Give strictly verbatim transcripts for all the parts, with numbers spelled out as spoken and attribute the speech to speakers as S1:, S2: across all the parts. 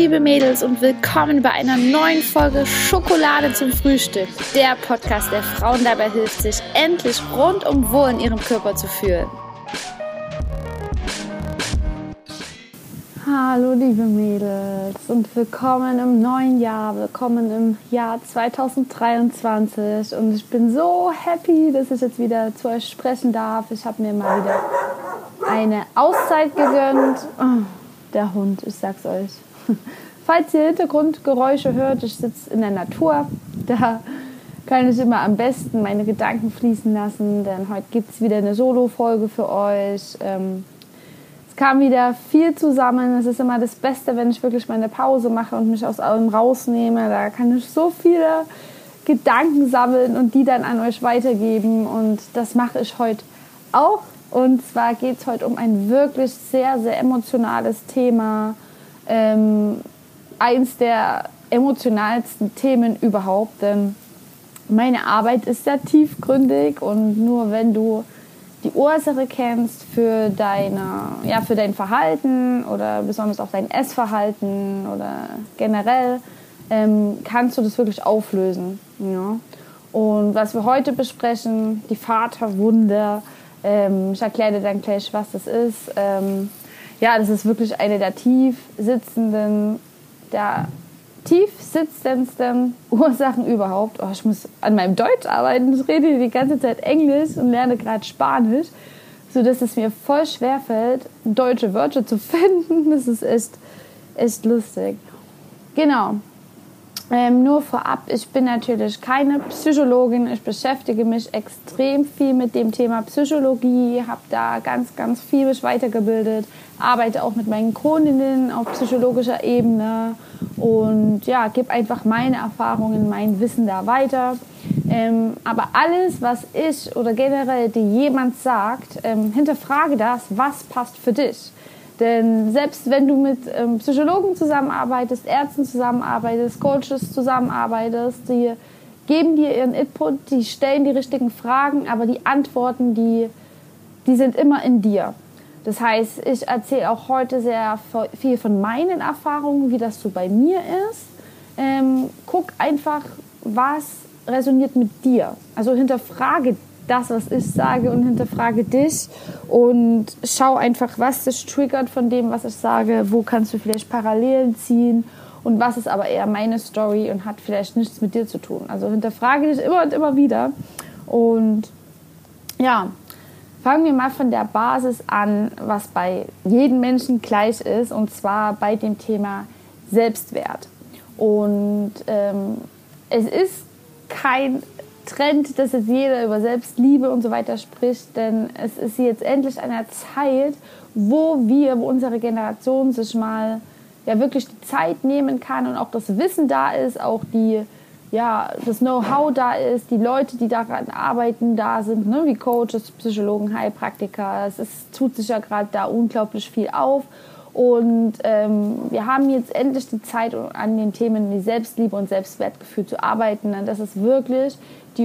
S1: liebe Mädels und willkommen bei einer neuen Folge Schokolade zum Frühstück. Der Podcast, der Frauen dabei hilft, sich endlich rundum wohl in ihrem Körper zu fühlen. Hallo liebe Mädels und willkommen im neuen Jahr, willkommen im Jahr zwanzig dreiundzwanzig und ich bin so happy, dass ich jetzt wieder zu euch sprechen darf. Ich habe mir mal wieder eine Auszeit gegönnt. Oh, der Hund, ich sag's euch. Falls ihr Hintergrundgeräusche hört, ich sitze in der Natur, da kann ich immer am besten meine Gedanken fließen lassen, denn heute gibt es wieder eine Solo-Folge für euch. Ähm, es kam wieder viel zusammen, es ist immer das Beste, wenn ich wirklich mal eine Pause mache und mich aus allem rausnehme, da kann ich so viele Gedanken sammeln und die dann an euch weitergeben und das mache ich heute auch. Und zwar geht es heute um ein wirklich sehr, sehr emotionales Thema. Ähm, eins der emotionalsten Themen überhaupt, denn meine Arbeit ist sehr tiefgründig und nur wenn du die Ursache kennst für, deine, ja, für dein Verhalten oder besonders auch dein Essverhalten oder generell, ähm, kannst du das wirklich auflösen. Ja? Und was wir heute besprechen, die Vaterwunde, ähm, ich erkläre dir dann gleich, was das ist. Ähm, Ja, das ist wirklich eine der tief sitzenden, der tief sitzendsten Ursachen überhaupt. Oh, ich muss an meinem Deutsch arbeiten. Ich rede die ganze Zeit Englisch und lerne gerade Spanisch, sodass es mir voll schwerfällt, deutsche Wörter zu finden. Das ist echt, echt lustig. Genau. Ähm, nur vorab, ich bin natürlich keine Psychologin. Ich beschäftige mich extrem viel mit dem Thema Psychologie, habe da ganz, ganz viel mich weitergebildet, arbeite auch mit meinen Kundinnen auf psychologischer Ebene und ja, gebe einfach meine Erfahrungen, mein Wissen da weiter. Ähm, aber alles, was ich oder generell dir jemand sagt, ähm, hinterfrage das, was passt für dich. Denn selbst wenn du mit ähm, Psychologen zusammenarbeitest, Ärzten zusammenarbeitest, Coaches zusammenarbeitest, die geben dir ihren Input, die stellen die richtigen Fragen, aber die Antworten, die, die sind immer in dir. Das heißt, ich erzähle auch heute sehr viel von meinen Erfahrungen, wie das so bei mir ist. Ähm, guck einfach, was resoniert mit dir. Also hinterfrage das, was ich sage und hinterfrage dich und schau einfach, was dich triggert von dem, was ich sage, wo kannst du vielleicht Parallelen ziehen und was ist aber eher meine Story und hat vielleicht nichts mit dir zu tun. Also hinterfrage dich immer und immer wieder und ja, fangen wir mal von der Basis an, was bei jedem Menschen gleich ist und zwar bei dem Thema Selbstwert. Und ähm, es ist kein Trend, dass jetzt jeder über Selbstliebe und so weiter spricht, denn es ist jetzt endlich an der Zeit, wo wir, wo unsere Generation sich mal ja wirklich die Zeit nehmen kann und auch das Wissen da ist, auch die, ja, das Know-how da ist, die Leute, die daran arbeiten, da sind, ne, wie Coaches, Psychologen, Heilpraktiker. Es ist, tut sich ja gerade da unglaublich viel auf. Und ähm, wir haben jetzt endlich die Zeit, an den Themen wie Selbstliebe und Selbstwertgefühl zu arbeiten. Und das ist wirklich die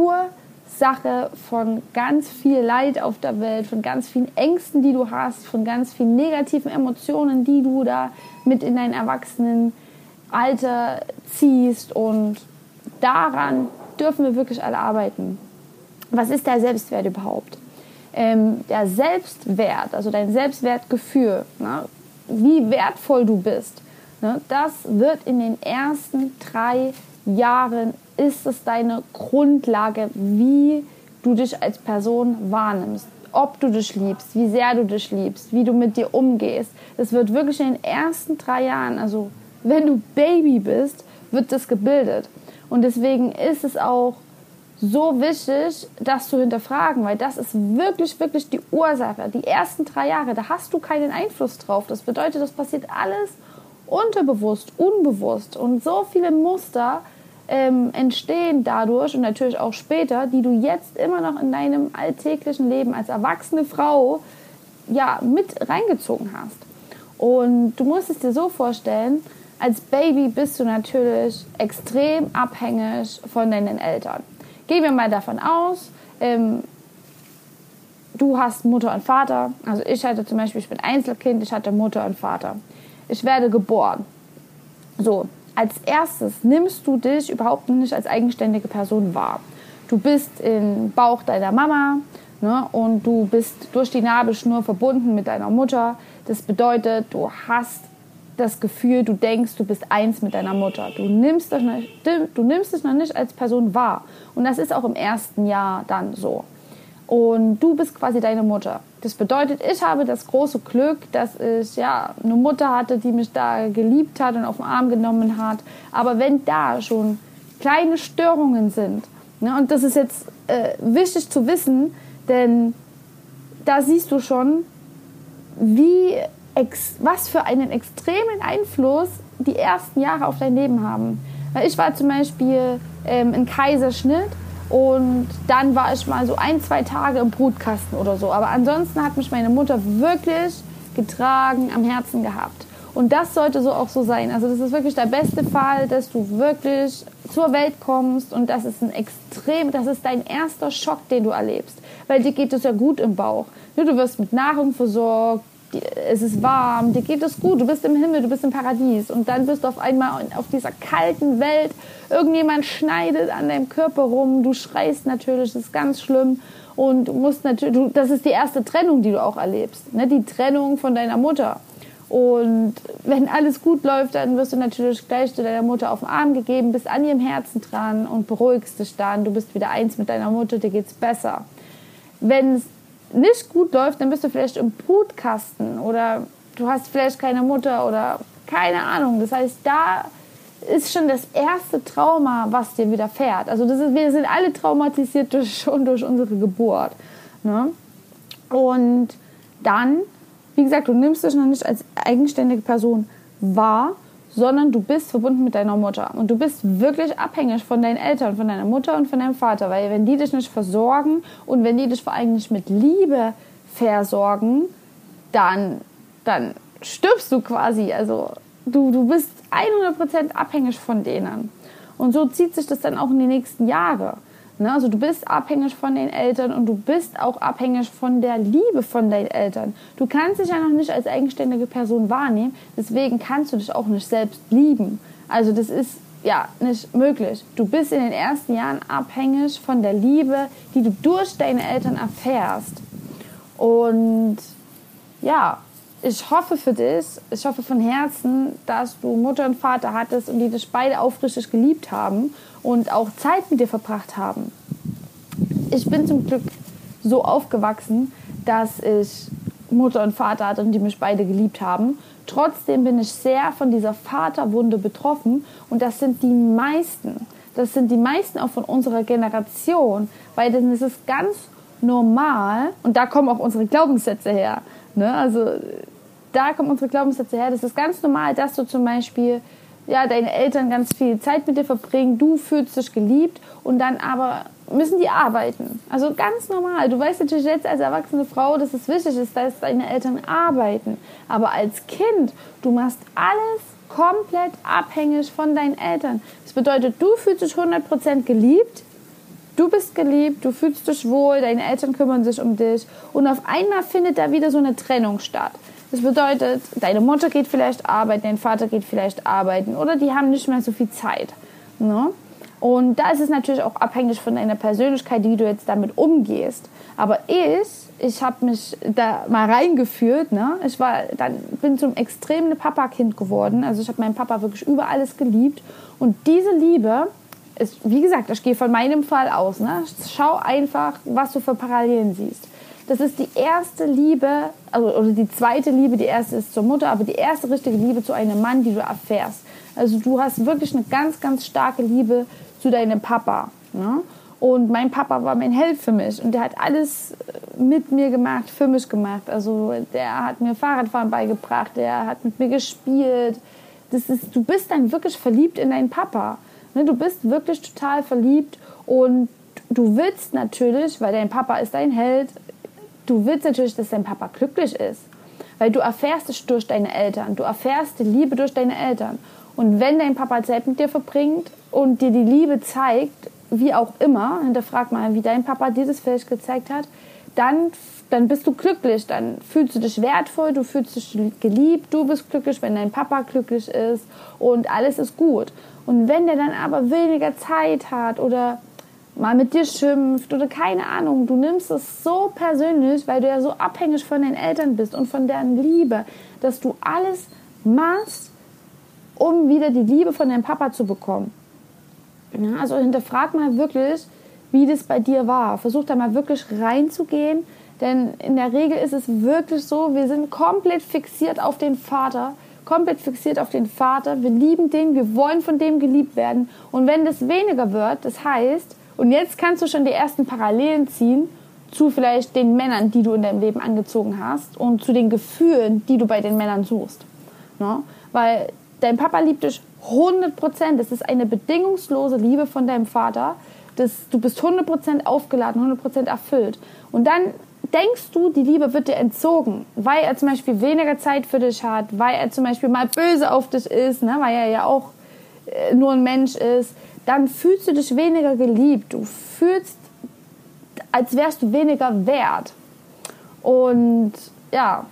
S1: Ursache von ganz viel Leid auf der Welt, von ganz vielen Ängsten, die du hast, von ganz vielen negativen Emotionen, die du da mit in dein Erwachsenenalter ziehst. Und daran dürfen wir wirklich alle arbeiten. Was ist der Selbstwert überhaupt? Ähm, der Selbstwert, also dein Selbstwertgefühl, ne, wie wertvoll du bist, ne, das wird in den ersten drei Jahren, ist es deine Grundlage, wie du dich als Person wahrnimmst, ob du dich liebst, wie sehr du dich liebst, wie du mit dir umgehst. Das wird wirklich in den ersten drei Jahren, also wenn du Baby bist, wird das gebildet. Und deswegen ist es auch so wichtig, das zu hinterfragen, weil das ist wirklich, wirklich die Ursache. Die ersten drei Jahre, da hast du keinen Einfluss drauf. Das bedeutet, das passiert alles unterbewusst, unbewusst. Und so viele Muster ähm, entstehen dadurch und natürlich auch später, die du jetzt immer noch in deinem alltäglichen Leben als erwachsene Frau ja, mit reingezogen hast. Und du musst es dir so vorstellen, als Baby bist du natürlich extrem abhängig von deinen Eltern. Gehen wir mal davon aus, ähm, du hast Mutter und Vater. Also ich hatte zum Beispiel, ich bin Einzelkind, ich hatte Mutter und Vater. Ich werde geboren. So, als erstes nimmst du dich überhaupt nicht als eigenständige Person wahr. Du bist im Bauch deiner Mama, ne, und du bist durch die Nabelschnur verbunden mit deiner Mutter. Das bedeutet, du hast das Gefühl, du denkst, du bist eins mit deiner Mutter. Du nimmst dich nicht, du nimmst dich noch nicht als Person wahr. Und das ist auch im ersten Jahr dann so. Und du bist quasi deine Mutter. Das bedeutet, ich habe das große Glück, dass ich ja eine Mutter hatte, die mich da geliebt hat und auf den Arm genommen hat. Aber wenn da schon kleine Störungen sind, ne, und das ist jetzt äh, wichtig zu wissen, denn da siehst du schon, wie Ex- was für einen extremen Einfluss die ersten Jahre auf dein Leben haben. Weil ich war zum Beispiel ähm, in Kaiserschnitt und dann war ich mal so ein, zwei Tage im Brutkasten oder so. Aber ansonsten hat mich meine Mutter wirklich getragen, am Herzen gehabt. Und das sollte so auch so sein. Also das ist wirklich der beste Fall, dass du wirklich zur Welt kommst und das ist ein extrem, das ist dein erster Schock, den du erlebst. Weil dir geht es ja gut im Bauch. Du wirst mit Nahrung versorgt, es ist warm, dir geht es gut, du bist im Himmel, du bist im Paradies und dann bist du auf einmal auf dieser kalten Welt, irgendjemand schneidet an deinem Körper rum, du schreist natürlich, das ist ganz schlimm und du musst natürlich, du, das ist die erste Trennung, die du auch erlebst, ne? Die Trennung von deiner Mutter. Und wenn alles gut läuft, dann wirst du natürlich gleich zu deiner Mutter auf den Arm gegeben, bist an ihrem Herzen dran und beruhigst dich dann, du bist wieder eins mit deiner Mutter, dir geht's besser. Wenn es nicht gut läuft, dann bist du vielleicht im Brutkasten oder du hast vielleicht keine Mutter oder keine Ahnung. Das heißt, da ist schon das erste Trauma, was dir widerfährt. Also das ist, wir sind alle traumatisiert durch, schon durch unsere Geburt. Ne? Und dann, wie gesagt, du nimmst dich noch nicht als eigenständige Person wahr, sondern du bist verbunden mit deiner Mutter. Und du bist wirklich abhängig von deinen Eltern, von deiner Mutter und von deinem Vater. Weil wenn die dich nicht versorgen und wenn die dich vor allem nicht mit Liebe versorgen, dann, dann stirbst du quasi. Also du, du bist hundert Prozent abhängig von denen. Und so zieht sich das dann auch in die nächsten Jahre. Ne? Also du bist abhängig von den Eltern und du bist auch abhängig von der Liebe von deinen Eltern. Du kannst dich ja noch nicht als eigenständige Person wahrnehmen, deswegen kannst du dich auch nicht selbst lieben. Also das ist ja nicht möglich. Du bist in den ersten Jahren abhängig von der Liebe, die du durch deine Eltern erfährst. Und ja, ich hoffe für dich, ich hoffe von Herzen, dass du Mutter und Vater hattest und die dich beide aufrichtig geliebt haben und auch Zeit mit dir verbracht haben. Ich bin zum Glück so aufgewachsen, dass ich Mutter und Vater hatte und die mich beide geliebt haben. Trotzdem bin ich sehr von dieser Vaterwunde betroffen und das sind die meisten. Das sind die meisten auch von unserer Generation, weil dann ist es ganz normal und da kommen auch unsere Glaubenssätze her. Ne? Also da kommen unsere Glaubenssätze her. Das ist ganz normal, dass du zum Beispiel ja, deine Eltern ganz viel Zeit mit dir verbringen, du fühlst dich geliebt und dann aber müssen die arbeiten. Also ganz normal. Du weißt natürlich jetzt als erwachsene Frau, dass es wichtig ist, dass deine Eltern arbeiten. Aber als Kind, du machst alles komplett abhängig von deinen Eltern. Das bedeutet, du fühlst dich hundert Prozent geliebt, du bist geliebt, du fühlst dich wohl, deine Eltern kümmern sich um dich und auf einmal findet da wieder so eine Trennung statt. Das bedeutet, deine Mutter geht vielleicht arbeiten, dein Vater geht vielleicht arbeiten oder die haben nicht mehr so viel Zeit. Ne? Und da ist es natürlich auch abhängig von deiner Persönlichkeit, wie du jetzt damit umgehst. Aber ich, ich habe mich da mal reingeführt. Ne? Ich war, dann bin zum extremen Papa-Kind geworden. Also ich habe meinen Papa wirklich über alles geliebt. Und diese Liebe ist, wie gesagt, ich gehe von meinem Fall aus. Ne? Schau einfach, was du für Parallelen siehst. Das ist die erste Liebe, also, oder die zweite Liebe, die erste ist zur Mutter, aber die erste richtige Liebe zu einem Mann, die du erfährst. Also du hast wirklich eine ganz, ganz starke Liebe zu deinem Papa. Ne? Und mein Papa war mein Held für mich und der hat alles mit mir gemacht, für mich gemacht. Also der hat mir Fahrradfahren beigebracht, der hat mit mir gespielt. Das ist, du bist dann wirklich verliebt in deinen Papa. Ne? Du bist wirklich total verliebt und du willst natürlich, weil dein Papa ist dein Held, du willst natürlich, dass dein Papa glücklich ist, weil du erfährst es durch deine Eltern, du erfährst die Liebe durch deine Eltern. Und wenn dein Papa Zeit mit dir verbringt und dir die Liebe zeigt, wie auch immer, hinterfrag mal, wie dein Papa dir das vielleicht gezeigt hat, dann, dann bist du glücklich, dann fühlst du dich wertvoll, du fühlst dich geliebt, du bist glücklich, wenn dein Papa glücklich ist und alles ist gut. Und wenn der dann aber weniger Zeit hat oder mal mit dir schimpft oder keine Ahnung, du nimmst es so persönlich, weil du ja so abhängig von den Eltern bist und von deren Liebe, dass du alles machst, um wieder die Liebe von deinem Papa zu bekommen. Ja, also hinterfrag mal wirklich, wie das bei dir war. Versuch da mal wirklich reinzugehen, denn in der Regel ist es wirklich so, wir sind komplett fixiert auf den Vater, komplett fixiert auf den Vater, wir lieben den, wir wollen von dem geliebt werden und wenn das weniger wird, das heißt, und jetzt kannst du schon die ersten Parallelen ziehen zu vielleicht den Männern, die du in deinem Leben angezogen hast und zu den Gefühlen, die du bei den Männern suchst. Ne? Weil dein Papa liebt dich hundert Prozent. Das ist eine bedingungslose Liebe von deinem Vater. Das, du bist hundert Prozent aufgeladen, hundert Prozent erfüllt. Und dann denkst du, die Liebe wird dir entzogen, weil er zum Beispiel weniger Zeit für dich hat, weil er zum Beispiel mal böse auf dich ist, ne? Weil er ja auch äh, nur ein Mensch ist. Dann fühlst du dich weniger geliebt. Du fühlst, als wärst du weniger wert. Und ja,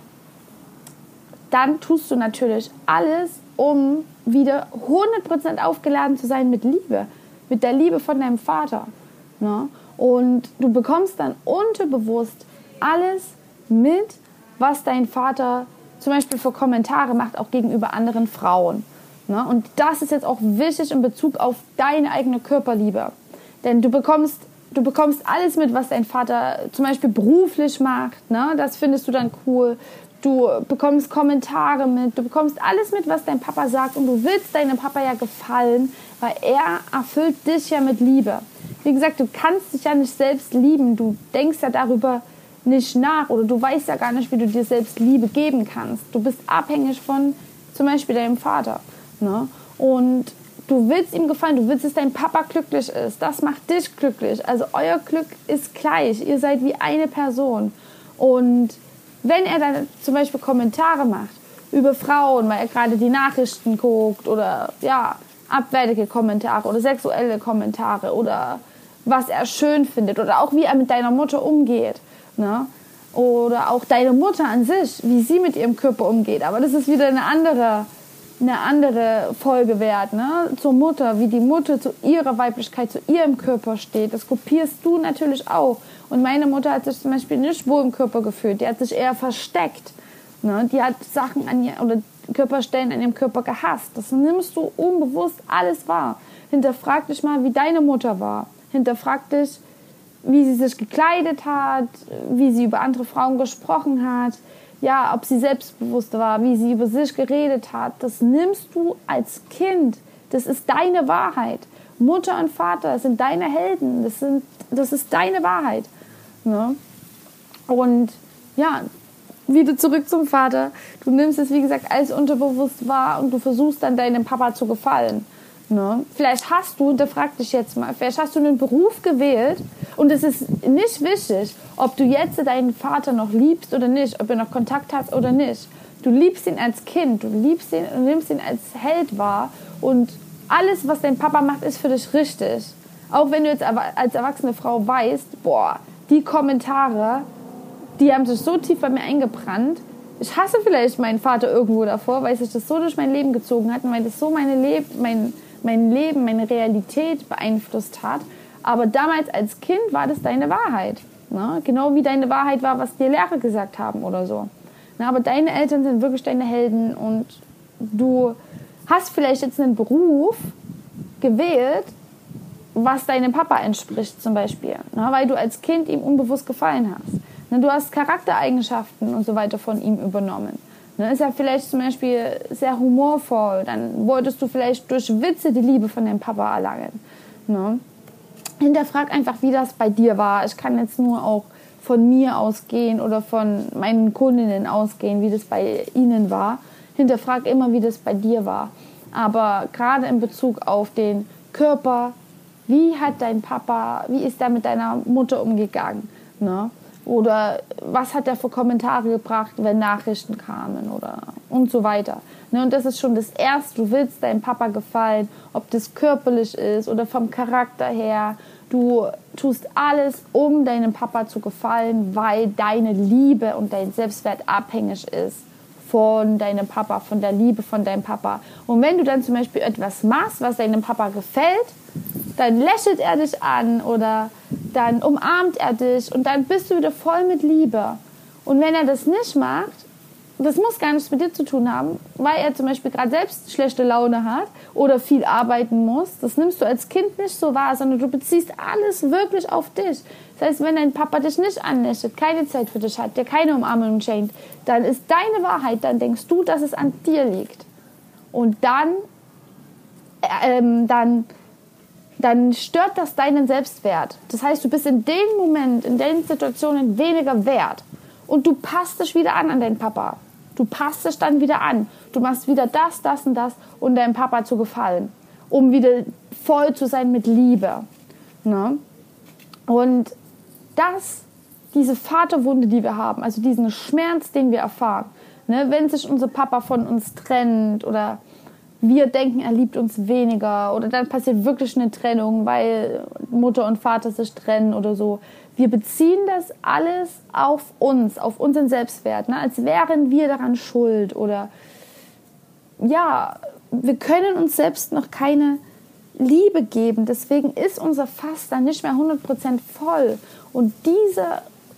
S1: dann tust du natürlich alles, um wieder hundert Prozent aufgeladen zu sein mit Liebe, mit der Liebe von deinem Vater. Ne? Und du bekommst dann unterbewusst alles mit, was dein Vater zum Beispiel für Kommentare macht, auch gegenüber anderen Frauen. Ne? Und das ist jetzt auch wichtig in Bezug auf deine eigene Körperliebe. Denn du bekommst, du bekommst alles mit, was dein Vater zum Beispiel beruflich macht. Ne? Das findest du dann cool. Du bekommst Kommentare mit, du bekommst alles mit, was dein Papa sagt. Und du willst deinem Papa ja gefallen, weil er erfüllt dich ja mit Liebe. Wie gesagt, du kannst dich ja nicht selbst lieben. Du denkst ja darüber nicht nach oder du weißt ja gar nicht, wie du dir selbst Liebe geben kannst. Du bist abhängig von zum Beispiel deinem Vater. Ne? Und du willst ihm gefallen, du willst, dass dein Papa glücklich ist. Das macht dich glücklich. Also euer Glück ist gleich. Ihr seid wie eine Person. Und wenn er dann zum Beispiel Kommentare macht über Frauen, weil er gerade die Nachrichten guckt oder ja, abwertige Kommentare oder sexuelle Kommentare oder was er schön findet oder auch wie er mit deiner Mutter umgeht, ne? Oder auch deine Mutter an sich, wie sie mit ihrem Körper umgeht. Aber das ist wieder eine andere, eine andere Folge wert, ne? Zur Mutter, wie die Mutter zu ihrer Weiblichkeit, zu ihrem Körper steht. Das kopierst du natürlich auch. Und meine Mutter hat sich zum Beispiel nicht wohl im Körper gefühlt. Die hat sich eher versteckt. Ne? Die hat Sachen an ihr oder Körperstellen an ihrem Körper gehasst. Das nimmst du unbewusst alles wahr. Hinterfrag dich mal, wie deine Mutter war. Hinterfrag dich, wie sie sich gekleidet hat, wie sie über andere Frauen gesprochen hat, ja, ob sie selbstbewusst war, wie sie über sich geredet hat. Das nimmst du als Kind. Das ist deine Wahrheit. Mutter und Vater sind deine Helden. Das, sind, das ist deine Wahrheit. Ne? Und ja, wieder zurück zum Vater. Du nimmst es, wie gesagt, alles unterbewusst wahr und du versuchst dann deinem Papa zu gefallen. Ne? Vielleicht hast du, hinterfrag dich jetzt mal, vielleicht hast du einen Beruf gewählt und es ist nicht wichtig, ob du jetzt deinen Vater noch liebst oder nicht, ob ihr noch Kontakt habt oder nicht. Du liebst ihn als Kind, du liebst ihn und nimmst ihn als Held wahr und alles, was dein Papa macht, ist für dich richtig. Auch wenn du jetzt als erwachsene Frau weißt, boah, die Kommentare, die haben sich so tief bei mir eingebrannt. Ich hasse vielleicht meinen Vater irgendwo davor, weil sich das so durch mein Leben gezogen hat und weil das so meine Leb- mein, mein Leben, meine Realität beeinflusst hat. Aber damals als Kind war das deine Wahrheit. Ne? Genau wie deine Wahrheit war, was dir Lehrer gesagt haben oder so. Na, aber deine Eltern sind wirklich deine Helden und du hast vielleicht jetzt einen Beruf gewählt, was deinem Papa entspricht zum Beispiel, ne, weil du als Kind ihm unbewusst gefallen hast. Ne, du hast Charaktereigenschaften und so weiter von ihm übernommen. Ne, ist ja vielleicht zum Beispiel sehr humorvoll, dann wolltest du vielleicht durch Witze die Liebe von deinem Papa erlangen. Ne. Hinterfrag einfach, wie das bei dir war. Ich kann jetzt nur auch von mir ausgehen oder von meinen Kundinnen ausgehen, wie das bei ihnen war. Hinterfrag immer, wie das bei dir war. Aber gerade in Bezug auf den Körper, wie hat dein Papa, wie ist er mit deiner Mutter umgegangen? Ne? Oder was hat er für Kommentare gebracht, wenn Nachrichten kamen oder und so weiter. Ne? Und das ist schon das Erste. Du willst deinem Papa gefallen, ob das körperlich ist oder vom Charakter her. Du tust alles, um deinem Papa zu gefallen, weil deine Liebe und dein Selbstwert abhängig ist von deinem Papa, von der Liebe von deinem Papa. Und wenn du dann zum Beispiel etwas machst, was deinem Papa gefällt, dann lächelt er dich an oder dann umarmt er dich und dann bist du wieder voll mit Liebe. Und wenn er das nicht macht, das muss gar nichts mit dir zu tun haben, weil er zum Beispiel gerade selbst schlechte Laune hat oder viel arbeiten muss. Das nimmst du als Kind nicht so wahr, sondern du beziehst alles wirklich auf dich. Das heißt, wenn dein Papa dich nicht anlächelt, keine Zeit für dich hat, dir keine Umarmung schenkt, dann ist deine Wahrheit, dann denkst du, dass es an dir liegt. Und dann, ähm, dann, dann stört das deinen Selbstwert. Das heißt, du bist in dem Moment, in den Situationen weniger wert. Und du passt dich wieder an an deinen Papa. Du passt dich dann wieder an. Du machst wieder das, das und das, um deinem Papa zu gefallen. Um wieder voll zu sein mit Liebe. Ne? Und das, diese Vaterwunde, die wir haben, also diesen Schmerz, den wir erfahren, ne, wenn sich unser Papa von uns trennt oder wir denken, er liebt uns weniger oder dann passiert wirklich eine Trennung, weil Mutter und Vater sich trennen oder so. Wir beziehen das alles auf uns, auf unseren Selbstwert, ne? Als wären wir daran schuld oder ja, wir können uns selbst noch keine Liebe geben. Deswegen ist unser Fass dann nicht mehr hundert Prozent voll. Und diese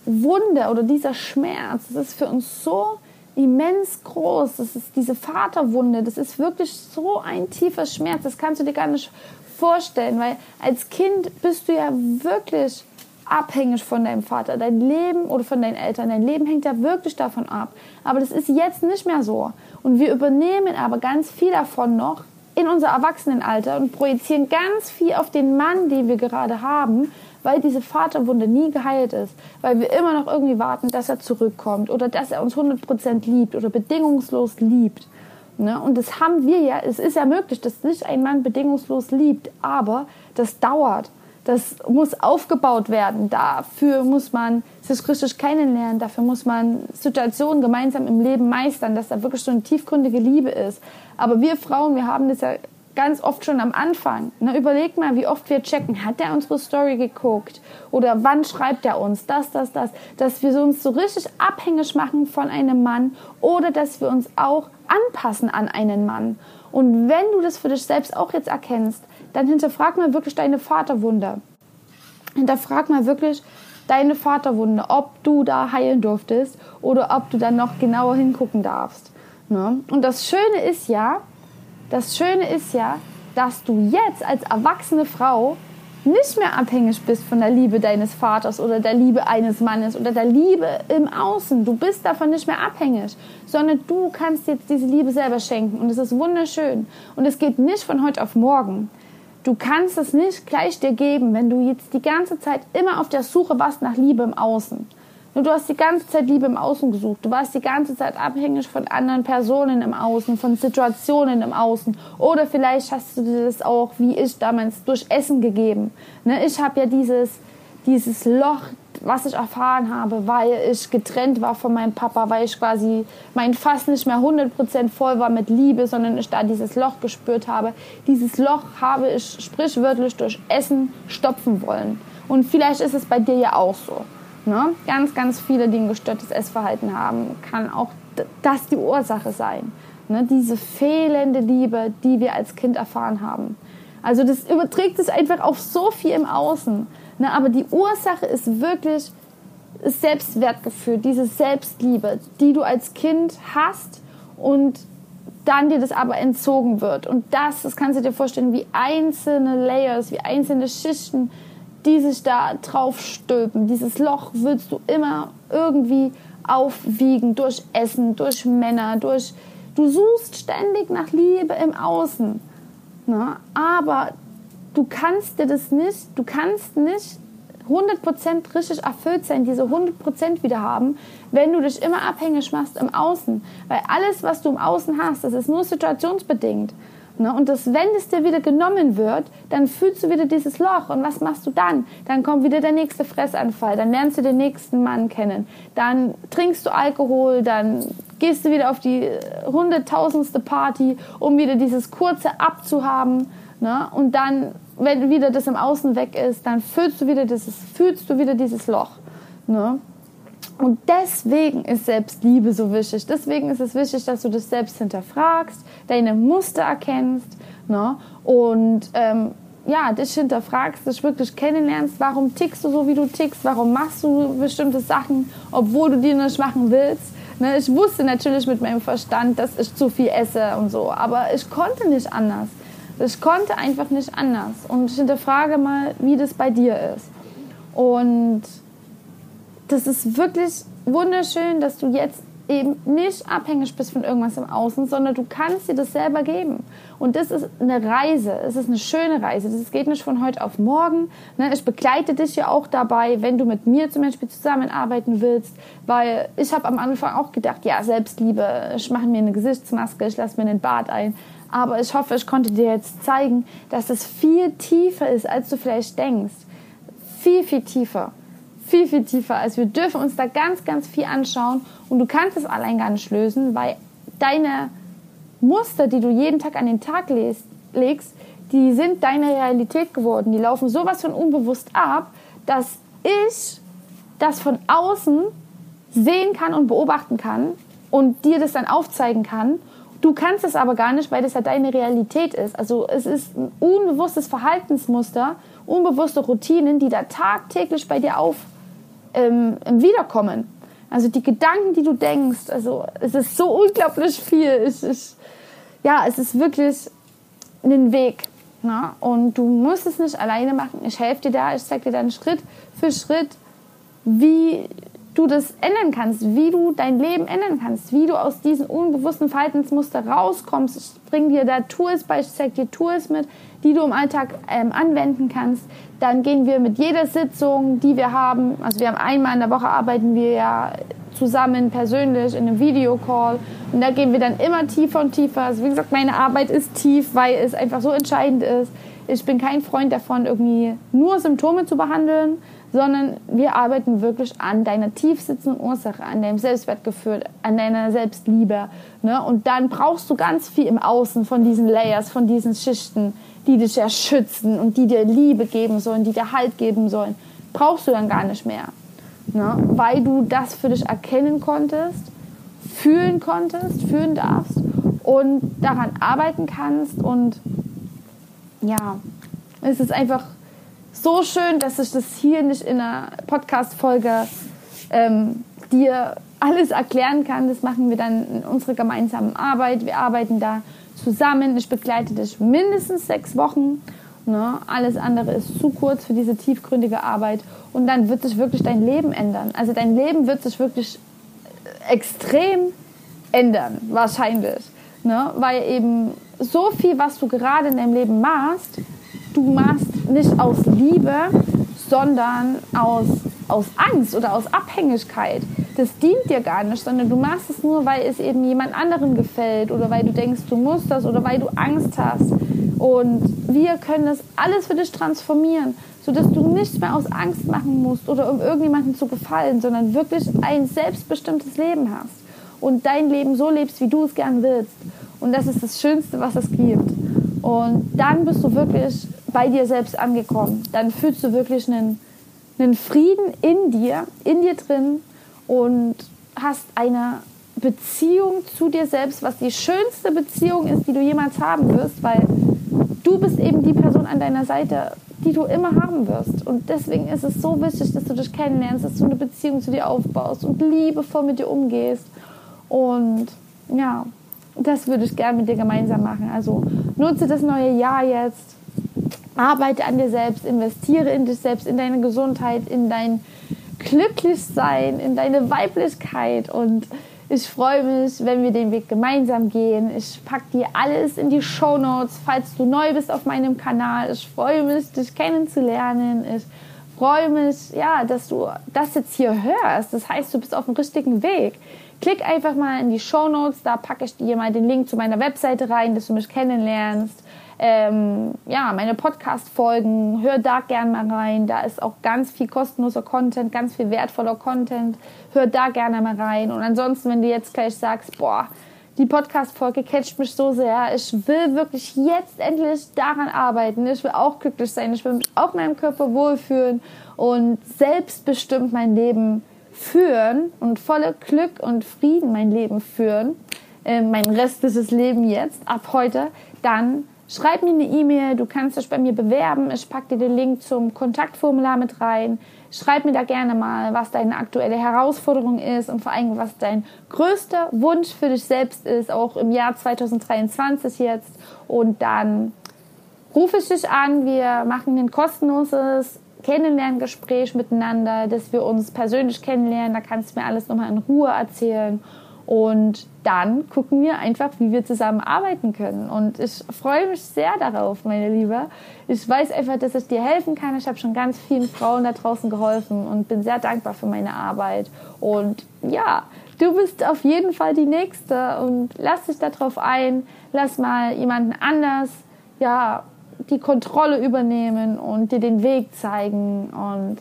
S1: Wunde oder dieser Schmerz, das ist für uns so immens groß. Das ist diese Vaterwunde. Das ist wirklich so ein tiefer Schmerz. Das kannst du dir gar nicht vorstellen, weil als Kind bist du ja wirklich abhängig von deinem Vater. Dein Leben oder von deinen Eltern. Dein Leben hängt ja wirklich davon ab. Aber das ist jetzt nicht mehr so. Und wir übernehmen aber ganz viel davon noch in unser Erwachsenenalter und projizieren ganz viel auf den Mann, den wir gerade haben, weil diese Vaterwunde nie geheilt ist, weil wir immer noch irgendwie warten, dass er zurückkommt oder dass er uns hundert Prozent liebt oder bedingungslos liebt. Ne? Und das haben wir ja, es ist ja möglich, dass nicht ein Mann bedingungslos liebt, aber das dauert. Das muss aufgebaut werden, dafür muss man sich richtig kennenlernen, dafür muss man Situationen gemeinsam im Leben meistern, dass da wirklich so eine tiefgründige Liebe ist. Aber wir Frauen, wir haben das ja ganz oft schon am Anfang. Ne, überleg mal, wie oft wir checken, hat der unsere Story geguckt? Oder wann schreibt er uns das, das, das? Dass wir uns so richtig abhängig machen von einem Mann oder dass wir uns auch anpassen an einen Mann. Und wenn du das für dich selbst auch jetzt erkennst, dann hinterfrag mal wirklich deine Vaterwunde. Hinterfrag mal wirklich deine Vaterwunde, ob du da heilen durftest oder ob du dann noch genauer hingucken darfst. Ne? Und das Schöne ist ja, das Schöne ist ja, dass du jetzt als erwachsene Frau nicht mehr abhängig bist von der Liebe deines Vaters oder der Liebe eines Mannes oder der Liebe im Außen. Du bist davon nicht mehr abhängig, sondern du kannst jetzt diese Liebe selber schenken und es ist wunderschön. Und es geht nicht von heute auf morgen. Du kannst es nicht gleich dir geben, wenn du jetzt die ganze Zeit immer auf der Suche warst nach Liebe im Außen. Du hast die ganze Zeit Liebe im Außen gesucht. Du warst die ganze Zeit abhängig von anderen Personen im Außen, von Situationen im Außen. Oder vielleicht hast du dir das auch, wie ich damals, durch Essen gegeben. Ne, ich habe ja dieses, dieses Loch, was ich erfahren habe, weil ich getrennt war von meinem Papa, weil ich quasi mein Fass nicht mehr hundert Prozent voll war mit Liebe, sondern ich da dieses Loch gespürt habe. Dieses Loch habe ich sprichwörtlich durch Essen stopfen wollen. Und vielleicht ist es bei dir ja auch so. Ne? Ganz, ganz viele, die ein gestörtes Essverhalten haben, kann auch das die Ursache sein. Ne? Diese fehlende Liebe, die wir als Kind erfahren haben. Also das überträgt sich einfach auf so viel im Außen. Ne? Aber die Ursache ist wirklich das Selbstwertgefühl, diese Selbstliebe, die du als Kind hast und dann dir das aber entzogen wird. Und das, das kannst du dir vorstellen, wie einzelne Layers, wie einzelne Schichten, die sich da drauf stülpen. Dieses Loch willst du immer irgendwie aufwiegen durch Essen, durch Männer, durch... Du suchst ständig nach Liebe im Außen. Ne? Aber du kannst dir das nicht, du kannst nicht hundert Prozent richtig erfüllt sein, diese hundert Prozent wieder haben, wenn du dich immer abhängig machst im Außen. Weil alles, was du im Außen hast, das ist nur situationsbedingt. Und das, wenn es dir wieder genommen wird, dann fühlst du wieder dieses Loch. Und was machst du dann? Dann kommt wieder der nächste Fressanfall, dann lernst du den nächsten Mann kennen, dann trinkst du Alkohol, dann gehst du wieder auf die hunderttausendste Party, um wieder dieses kurze abzuhaben. Und dann wenn wieder das im Außen weg ist, dann fühlst du wieder dieses, fühlst du wieder dieses Loch. Ne? Und deswegen ist Selbstliebe so wichtig. Deswegen ist es wichtig, dass du das selbst hinterfragst, deine Muster erkennst, ne? Und ähm, ja, dich hinterfragst, dich wirklich kennenlernst, warum tickst du so, wie du tickst, warum machst du bestimmte Sachen, obwohl du die nicht machen willst. Ne? Ich wusste natürlich mit meinem Verstand, dass ich zu viel esse und so, aber ich konnte nicht anders. Ich konnte einfach nicht anders. Und ich hinterfrage mal, wie das bei dir ist. Und das ist wirklich wunderschön, dass du jetzt eben nicht abhängig bist von irgendwas im Außen, sondern du kannst dir das selber geben. Und das ist eine Reise, es ist eine schöne Reise. Das geht nicht von heute auf morgen. Ich begleite dich ja auch dabei, wenn du mit mir zum Beispiel zusammenarbeiten willst, weil ich habe am Anfang auch gedacht, ja, Selbstliebe, ich mache mir eine Gesichtsmaske, ich lasse mir einen Bart ein. Aber ich hoffe, ich konnte dir jetzt zeigen, dass es viel tiefer ist, als du vielleicht denkst. Viel, viel tiefer. Viel, viel tiefer. Also wir dürfen uns da ganz, ganz viel anschauen und du kannst es allein gar nicht lösen, weil deine Muster, die du jeden Tag an den Tag legst, die sind deine Realität geworden. Die laufen sowas von unbewusst ab, dass ich das von außen sehen kann und beobachten kann und dir das dann aufzeigen kann. Du kannst es aber gar nicht, weil das ja deine Realität ist. Also es ist ein unbewusstes Verhaltensmuster, unbewusste Routinen, die da tagtäglich bei dir auf ähm, wiederkommen. Also die Gedanken, die du denkst, also es ist so unglaublich viel. Es ist, ja, es ist wirklich ein Weg. Na? Und du musst es nicht alleine machen. Ich helfe dir da, ich zeige dir dann Schritt für Schritt, wie du das ändern kannst, wie du dein Leben ändern kannst, wie du aus diesen unbewussten Verhaltensmuster rauskommst. Ich bringe dir da Tools bei, ich zeige dir Tools mit, die du im Alltag ähm, anwenden kannst. Dann gehen wir mit jeder Sitzung, die wir haben, also wir haben einmal in der Woche, arbeiten wir ja zusammen persönlich in einem Videocall und da gehen wir dann immer tiefer und tiefer. Also wie gesagt, meine Arbeit ist tief, weil es einfach so entscheidend ist. Ich bin kein Freund davon, irgendwie nur Symptome zu behandeln, sondern wir arbeiten wirklich an deiner tief sitzenden Ursache, an deinem Selbstwertgefühl, an deiner Selbstliebe. Ne? Und dann brauchst du ganz viel im Außen von diesen Layers, von diesen Schichten, die dich ja schützen und die dir Liebe geben sollen, die dir Halt geben sollen. Brauchst du dann gar nicht mehr. Ne? Weil du das für dich erkennen konntest, fühlen konntest, fühlen darfst und daran arbeiten kannst. Und ja, es ist einfach so schön, dass ich das hier nicht in einer Podcast-Folge ähm, dir alles erklären kann. Das machen wir dann in unserer gemeinsamen Arbeit. Wir arbeiten da zusammen. Ich begleite dich mindestens sechs Wochen. Ne? Alles andere ist zu kurz für diese tiefgründige Arbeit. Und dann wird sich wirklich dein Leben ändern. Also dein Leben wird sich wirklich extrem ändern, wahrscheinlich. Ne? Weil eben so viel, was du gerade in deinem Leben machst, du machst nicht aus Liebe, sondern aus, aus Angst oder aus Abhängigkeit. Das dient dir gar nicht, sondern du machst es nur, weil es eben jemand anderen gefällt oder weil du denkst, du musst das oder weil du Angst hast. Und wir können das alles für dich transformieren, sodass du nichts mehr aus Angst machen musst oder um irgendjemandem zu gefallen, sondern wirklich ein selbstbestimmtes Leben hast und dein Leben so lebst, wie du es gern willst. Und das ist das Schönste, was es gibt. Und dann bist du wirklich bei dir selbst angekommen. Dann fühlst du wirklich einen, einen Frieden in dir, in dir drin und hast eine Beziehung zu dir selbst, was die schönste Beziehung ist, die du jemals haben wirst, weil du bist eben die Person an deiner Seite, die du immer haben wirst. Und deswegen ist es so wichtig, dass du dich kennenlernst, dass du eine Beziehung zu dir aufbaust und liebevoll mit dir umgehst. Und ja, das würde ich gerne mit dir gemeinsam machen. Also nutze das neue Jahr jetzt, arbeite an dir selbst, investiere in dich selbst, in deine Gesundheit, in dein Glücklichsein, in deine Weiblichkeit. Und ich freue mich, wenn wir den Weg gemeinsam gehen. Ich packe dir alles in die Shownotes, falls du neu bist auf meinem Kanal. Ich freue mich, dich kennenzulernen. Ich freue mich, ja, dass du das jetzt hier hörst. Das heißt, du bist auf dem richtigen Weg. Klick einfach mal in die Shownotes, da packe ich dir mal den Link zu meiner Webseite rein, dass du mich kennenlernst. Ähm, ja, meine Podcast-Folgen, hör da gern mal rein. Da ist auch ganz viel kostenloser Content, ganz viel wertvoller Content. Hör da gerne mal rein. Und ansonsten, wenn du jetzt gleich sagst, boah, Die Podcast-Folge catcht mich so sehr. Ich will wirklich jetzt endlich daran arbeiten. Ich will auch glücklich sein. Ich will mich auch in meinem Körper wohlfühlen und selbstbestimmt mein Leben führen und voller Glück und Frieden mein Leben führen. Äh, mein restliches Leben jetzt, ab heute. Dann schreib mir eine E-Mail. Du kannst dich bei mir bewerben. Ich packe dir den Link zum Kontaktformular mit rein. Schreib mir da gerne mal, was deine aktuelle Herausforderung ist und vor allem, was dein größter Wunsch für dich selbst ist, auch im Jahr zwanzig dreiundzwanzig jetzt. Und dann rufe ich dich an, wir machen ein kostenloses Kennenlerngespräch miteinander, dass wir uns persönlich kennenlernen. Da kannst du mir alles nochmal in Ruhe erzählen. Und dann gucken wir einfach, wie wir zusammen arbeiten können. Und ich freue mich sehr darauf, meine Liebe. Ich weiß einfach, dass ich dir helfen kann. Ich habe schon ganz vielen Frauen da draußen geholfen und bin sehr dankbar für meine Arbeit. Und ja, du bist auf jeden Fall die Nächste. Und lass dich darauf ein. Lass mal jemanden anders, ja, die Kontrolle übernehmen und dir den Weg zeigen. Und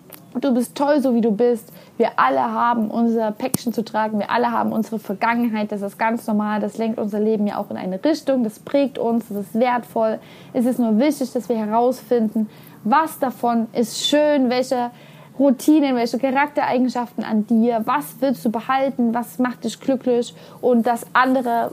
S1: du bist toll, so wie du bist. Wir alle haben unser Päckchen zu tragen. Wir alle haben unsere Vergangenheit. Das ist ganz normal. Das lenkt unser Leben ja auch in eine Richtung. Das prägt uns. Das ist wertvoll. Es ist nur wichtig, dass wir herausfinden, was davon ist schön, welche Routinen, welche Charaktereigenschaften an dir, was willst du behalten, was macht dich glücklich und das andere,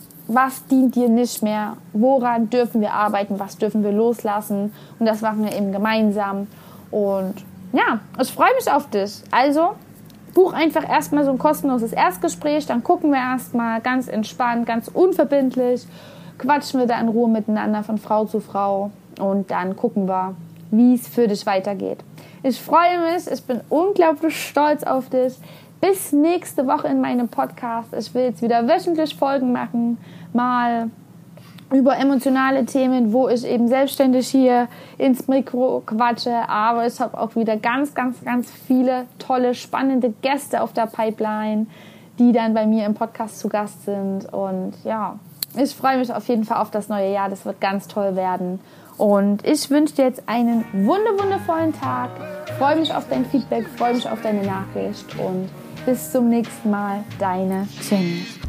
S1: was dient dir nicht mehr, woran dürfen wir arbeiten, was dürfen wir loslassen und das machen wir eben gemeinsam. Und ja, ich freue mich auf dich. Also buch einfach erstmal so ein kostenloses Erstgespräch, dann gucken wir erstmal ganz entspannt, ganz unverbindlich, quatschen wir da in Ruhe miteinander von Frau zu Frau und dann gucken wir, wie es für dich weitergeht. Ich freue mich, ich bin unglaublich stolz auf dich. Bis nächste Woche in meinem Podcast. Ich will jetzt wieder wöchentlich Folgen machen, mal über emotionale Themen, wo ich eben selbstständig hier ins Mikro quatsche. Aber ich habe auch wieder ganz, ganz, ganz viele tolle, spannende Gäste auf der Pipeline, die dann bei mir im Podcast zu Gast sind. Und ja, ich freue mich auf jeden Fall auf das neue Jahr. Das wird ganz toll werden. Und ich wünsche dir jetzt einen wunder, wundervollen Tag. Freue mich auf dein Feedback, freue mich auf deine Nachricht. Und bis zum nächsten Mal, deine Jenny.